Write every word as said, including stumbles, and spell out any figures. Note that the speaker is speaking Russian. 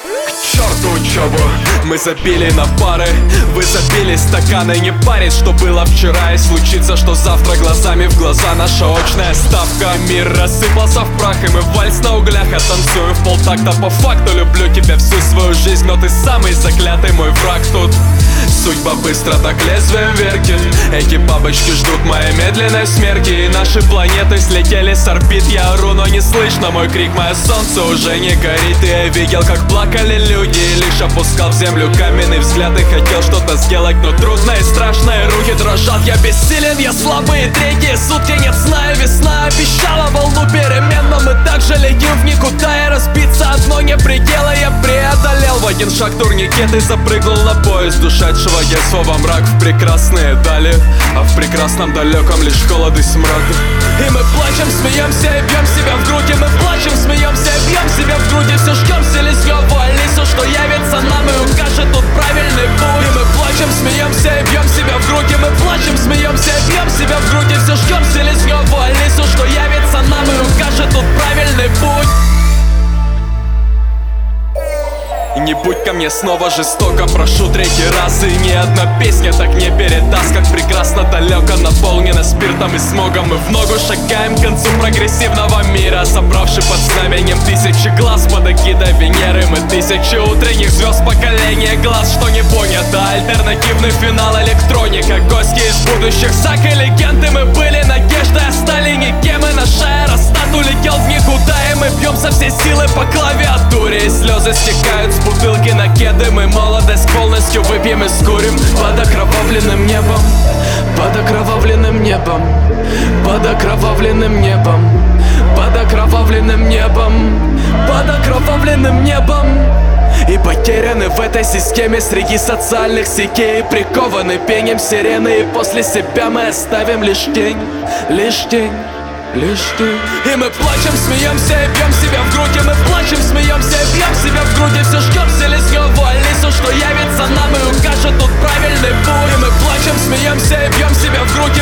К черту учебу, мы забили на пары. Вы забили стаканы, не парить, что было вчера. И случится, что завтра глазами в глаза. Наша очная ставка. Мир рассыпался в прах, и мы вальс на углях. Я танцую в полтакта по факту. Люблю тебя всю свою жизнь, но ты самый заклятый мой враг тут. Судьба быстро так лезвием вертит. Эти бабочки ждут моей медленной смерти. И наши планеты слетели с орбит. Я ору, но не слышно мой крик. Мое солнце уже не горит. И я видел, как плакали люди. И лишь опускал в землю каменный взгляд. И хотел что-то сделать, но трудно и страшно. И руки дрожат, я бессилен, я слабый. Третьи сутки нет сна, и весна обещала волну перемен. Но мы также летим в никуда. И разбиться одно не предела я преодолел. В один шаг турникет и запрыгнул на поезд ушедшего детства во мрак, в прекрасные дали. А в прекрасном далеком лишь холод и смрак. И мы плачем, смеемся и бьем себя в грудь. И мы плачем, смеемся и бьем себя в грудь. И все ждем селезневу Алису, что явится нам и укажет тут правильный путь. И мы плачем, смеемся и бьем себя в грудь. И мы плачем, смеемся и бьем себя в грудь. И все ждем селезневу Алису, что явится нам и укажет тут правильный путь. И не будь ко мне снова жестоко, прошу третий раз. И ни одна песня так не передаст, как прекрасно далеко наполнена спиртом и смогом. Мы в ногу шагаем к концу прогрессивного мира, собравши под знаменем тысячи глаз под эгидой Венеры. Мы тысячи утренних звезд, поколения глаз, что не понято. Альтернативный финал электроника, гости из будущих саг и легенды. Мы были надеждой, а стали никем. И наш аэростат улетел в никуда. И мы бьем со всей силы по клавиатуре. И слезы стекают с бутылки на кеды. Мы молодость полностью выпьем и скурим под окровавленным небом. Под окровавленным небом. Под окровавленным небом. Под окровавленным небом. Под окровавленным небом. И потеряны в этой системе среди социальных сетей. Прикованы пением сирены. И после себя мы оставим лишь тень. Лишь тень. Лишь ты. И мы плачем, смеемся и бьем себя в грудь. И мы плачем, смеемся и бьем себя в грудь. И все ждем селезневу Алису, что явится нам и укажет тут правильный путь. И мы плачем, смеемся и бьем себя в грудь.